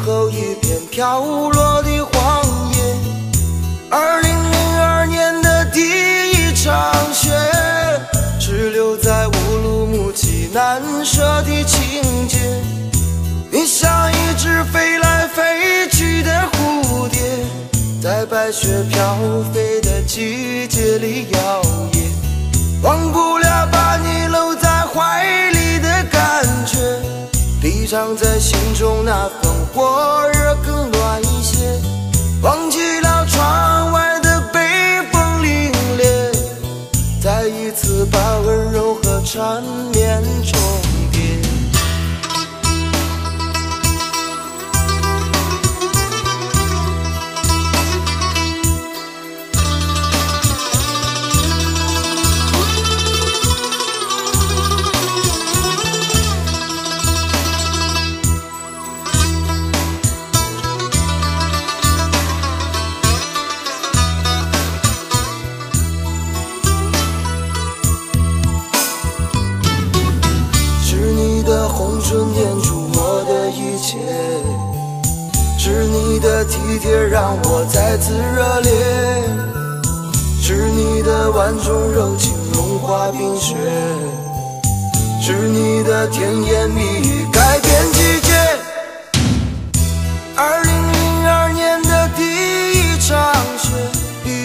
后一片飘落的黄叶。2002年的第一场雪，只留在乌鲁木齐难舍的情节。你像一只飞来飞去的蝴蝶，在白雪飘飞的季节里摇曳，忘不了把你搂在怀里的感觉，比藏在心中那份火热更暖一些。忘记了窗外的北风凛冽，再一次把温柔和缠绵重叠。红唇念出我的一切，是你的体贴让我再次热烈，是你的万种柔情融化冰雪，是你的甜言蜜语